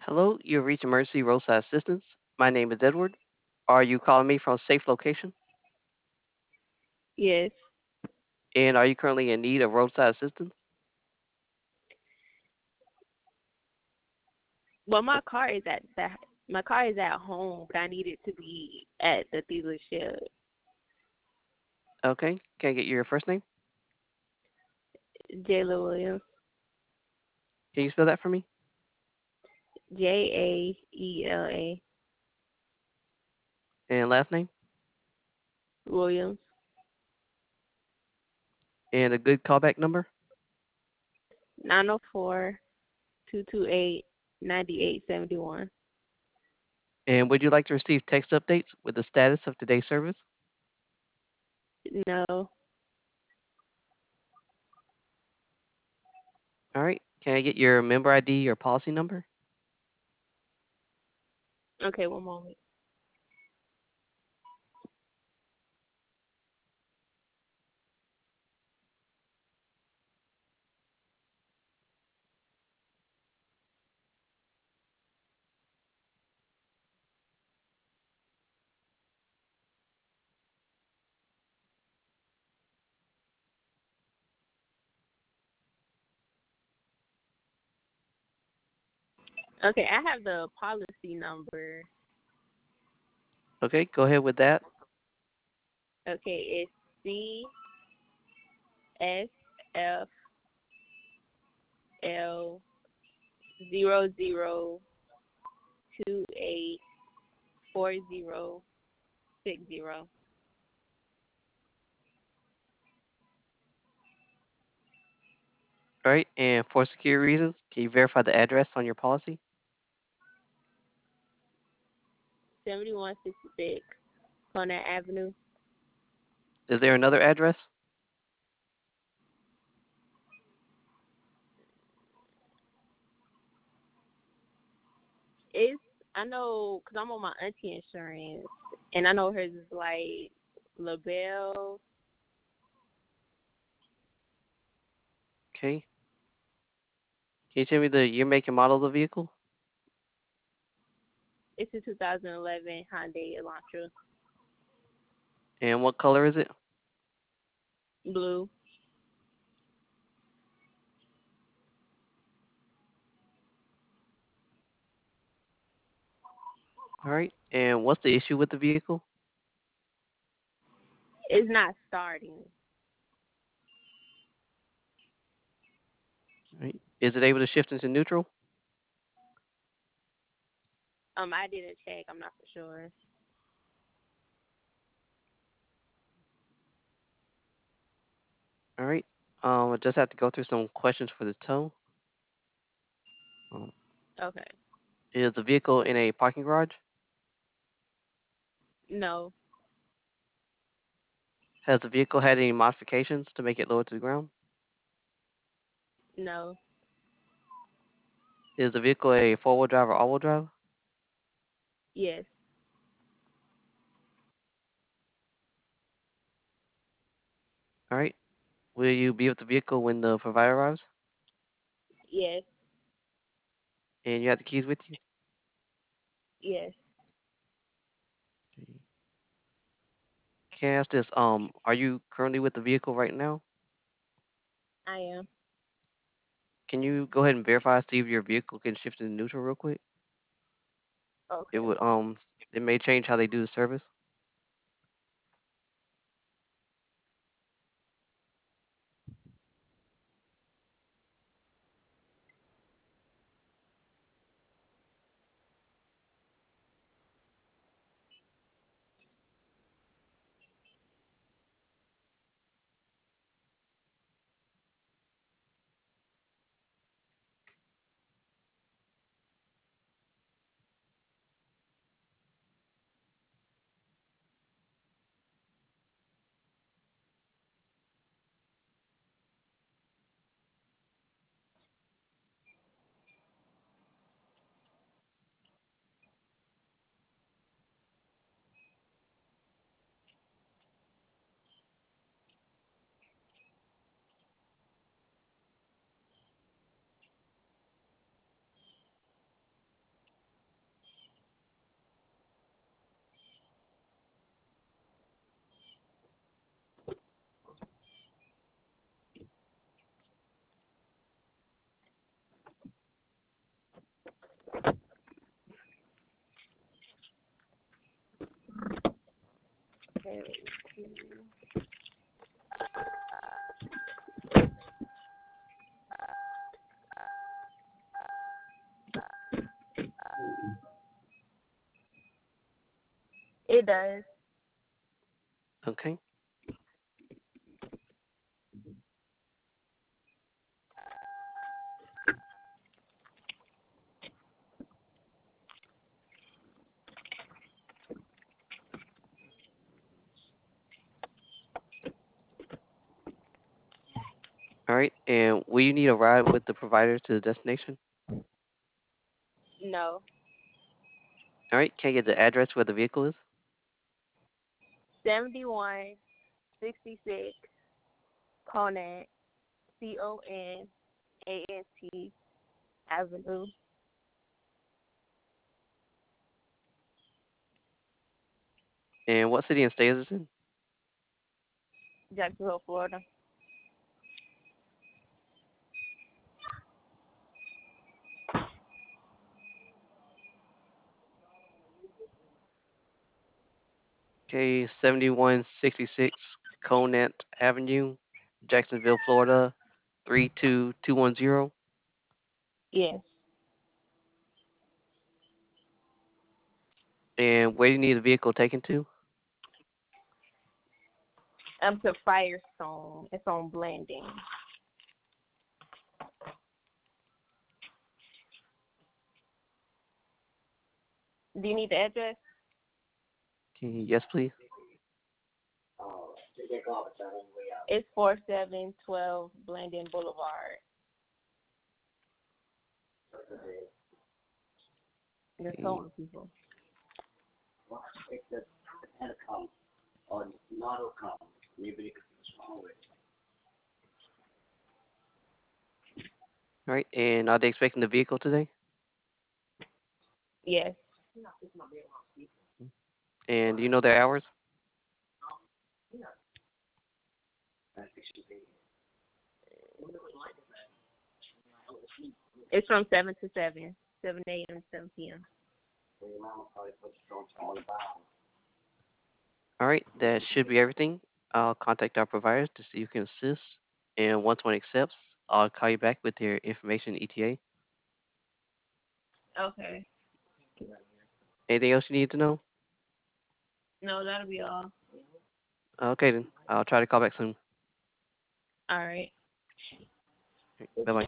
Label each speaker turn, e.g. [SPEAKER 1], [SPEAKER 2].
[SPEAKER 1] Hello, you've reached Emergency Roadside Assistance. My name is Edward. Are you calling me from a safe location?
[SPEAKER 2] Yes.
[SPEAKER 1] And are you currently in need of roadside assistance?
[SPEAKER 2] Well, my car is at home, but I need it to be at the dealership.
[SPEAKER 1] Okay, can I get your first name?
[SPEAKER 2] Jayla Williams.
[SPEAKER 1] Can you spell that for me?
[SPEAKER 2] Jaela
[SPEAKER 1] And last name?
[SPEAKER 2] Williams.
[SPEAKER 1] And a good callback number?
[SPEAKER 2] 904-228-9871.
[SPEAKER 1] And would you like to receive text updates with the status of today's service?
[SPEAKER 2] No.
[SPEAKER 1] All right, can I get your member ID or policy number?
[SPEAKER 2] Okay, one moment. Okay, I have the policy number.
[SPEAKER 1] Okay, go ahead with that.
[SPEAKER 2] Okay, it's CSFL 00284060.
[SPEAKER 1] All right, and for security reasons, can you verify the address on your policy?
[SPEAKER 2] 7166 Conant Avenue.
[SPEAKER 1] Is there another address?
[SPEAKER 2] It's I know because I'm on my auntie insurance, and I know hers is like LaBelle.
[SPEAKER 1] Okay. Can you tell me the year, make, and model of the vehicle?
[SPEAKER 2] It's a 2011 Hyundai Elantra,
[SPEAKER 1] And what color is it?
[SPEAKER 2] blue.
[SPEAKER 1] All right. And what's the issue with the vehicle?
[SPEAKER 2] It's not starting.
[SPEAKER 1] All right. Is it able to shift into neutral?
[SPEAKER 2] I didn't check. I'm not for sure.
[SPEAKER 1] All right. I just have to go through some questions for the tow. Um,
[SPEAKER 2] Okay.
[SPEAKER 1] is the vehicle in a parking garage?
[SPEAKER 2] No.
[SPEAKER 1] Has the vehicle had any modifications to make it lower to the ground?
[SPEAKER 2] No.
[SPEAKER 1] Is the vehicle a four-wheel drive or all-wheel drive?
[SPEAKER 2] Yes.
[SPEAKER 1] All right. Will you be with the vehicle when the provider arrives?
[SPEAKER 2] Yes.
[SPEAKER 1] And you have the keys with you?
[SPEAKER 2] Yes.
[SPEAKER 1] Okay. Can I ask this? Are you currently with the vehicle right now?
[SPEAKER 2] I am.
[SPEAKER 1] Can you go ahead and verify, see if your vehicle can shift into neutral real quick? It
[SPEAKER 2] Okay.
[SPEAKER 1] would it may change how they do the service.
[SPEAKER 2] It does.
[SPEAKER 1] Okay. All right. And will you need a ride with the provider to the destination?
[SPEAKER 2] No.
[SPEAKER 1] All right. Can I get the address where the vehicle is?
[SPEAKER 2] 7166 Conant, Conant Avenue,
[SPEAKER 1] And what city and state is this in?
[SPEAKER 2] Jacksonville, Florida.
[SPEAKER 1] Okay. 7166 Conant Avenue, Jacksonville, Florida, 32210.
[SPEAKER 2] Yes.
[SPEAKER 1] And where do you need the vehicle taken to?
[SPEAKER 2] I'm to Firestone. It's on Blanding. Do you need the address?
[SPEAKER 1] Okay, yes, please.
[SPEAKER 2] It's 4712 Blanding Boulevard. You're
[SPEAKER 1] Okay.
[SPEAKER 2] calling people.
[SPEAKER 1] All right. And are they expecting the vehicle today?
[SPEAKER 2] Yes.
[SPEAKER 1] And do you know their hours?
[SPEAKER 2] It's from 7 to 7, 7 a.m. to 7 p.m.
[SPEAKER 1] All right. That should be everything. I'll contact our providers to see who can assist. And once one accepts, I'll call you back with their information ETA.
[SPEAKER 2] Okay.
[SPEAKER 1] Anything else you need to know?
[SPEAKER 2] No, that'll be all.
[SPEAKER 1] Okay, then. I'll try to call back soon.
[SPEAKER 2] All right.
[SPEAKER 1] Bye bye.